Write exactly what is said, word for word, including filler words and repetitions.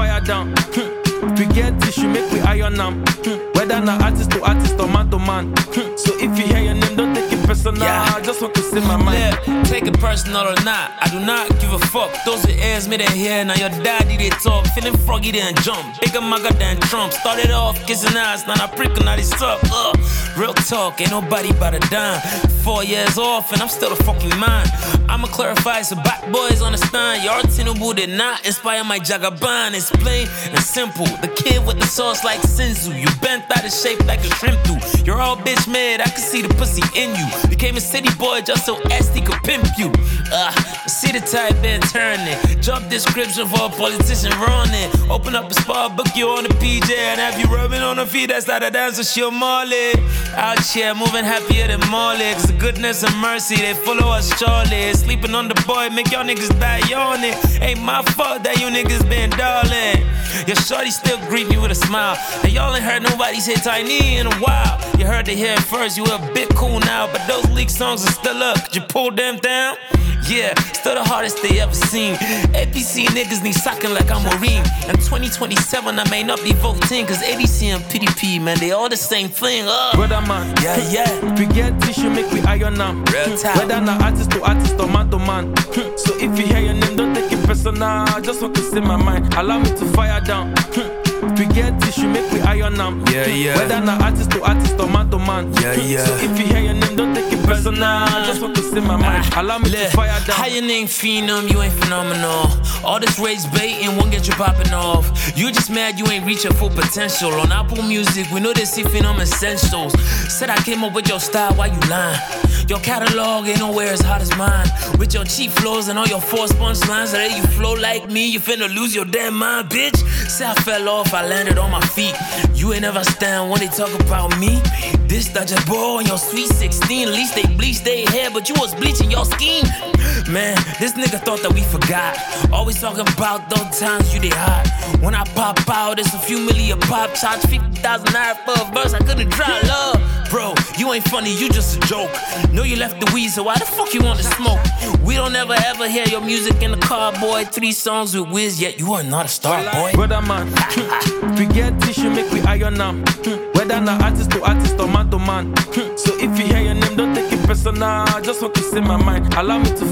fire down. If we get tissue, make we iron them. Whether na artist to artist or man to man. So if you hear your name, don't take it personal. Yeah. I just want to say my mind. Yeah, take it personal or not, I do not give a fuck. Those with ears made it hear, now your daddy they talk. Feeling froggy then jump, bigger maga than Trump. Started off kissing ass, now I prickle, now they suck. Ugh. Real talk, ain't nobody but a dime. Four years off and I'm still the fucking mind. I'ma clarify so back boys understand. Your Tinubu did not inspire my Jagaban. It's plain and simple. The kid with the sauce like Sinzu. You bent out of shape like a shrimp do. You're all bitch mad, I can see the pussy in you. Became a city boy just so S D could pimp you. Uh, see the type and turn it. Job description for a politician running. Open up a spot, book you on the P J and have you rubbing on the feet. That's how the dancer she'll Marley. Out here moving happier than Marley. Cause the goodness and mercy, they follow us surely. Sleeping on the boy, make y'all niggas die yawning. Ain't my fault that you niggas been darling. Your shorty still greet me with a smile. And y'all ain't heard nobody say Tiny in a while. You heard it here first, you a bit cool now. But those leak songs are still up. Could you pull them down? Yeah, still the hardest they ever seen. A P C niggas need socking like I'm Marine. In twenty twenty-seven, I may not be voting. Cause A D C and P D P, man, they all the same thing. Uh. Brother man, yeah, yeah. If we get tissue, make we iron them. Real time. Whether na artist to artist or man to man. So if you hear your name, don't take it personal. I just want to say my mind. Allow me to fire down. If we get tissue, make we iron them. Yeah, yeah. Whether na artist to artist or man to man. Yeah, yeah. So if you hear your name, don't take it personal. I just want to say my mind. Allow me to fire down. How your name phenom, you ain't phenomenal. All this rage baiting won't get you popping off. You just mad you ain't reach your full potential. On Apple Music, we know they see phenom essentials. Said I came up with your style, why you lying? Your catalog ain't nowhere as hot as mine. With your cheap flows and all your forced punchlines, so that you flow like me, you finna lose your damn mind, bitch. Say I fell off, I landed on my feet. You ain't never stand when they talk about me. This Dodger ball and your sweet sixteen. At least they bleached their hair, but you was bleaching your skin. Man, this nigga thought that we forgot. Always talking about those times you did hot. When I pop out, it's a few million pop. Charge fifty thousand naira for a verse, I couldn't try love. Bro, you ain't funny, you just a joke. Know you left the weed, so why the fuck you want to smoke? We don't ever ever hear your music in the car, boy. Three songs with Wiz, yet you are not a star, boy. Brother man, if we get tissue, make we iron them. Whether na artist to artist or man to man. So if you hear your name, don't take it personal. I just want to say my mind. Allow me to